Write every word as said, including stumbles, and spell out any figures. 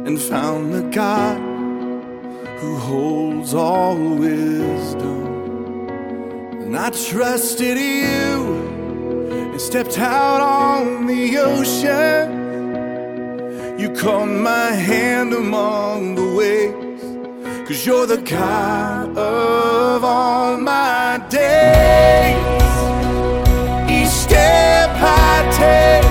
and found the God who holds all wisdom. And I trusted you and stepped out on the ocean. You caught my hand among the waves, 'cause you're the God of all my days. Each step I take,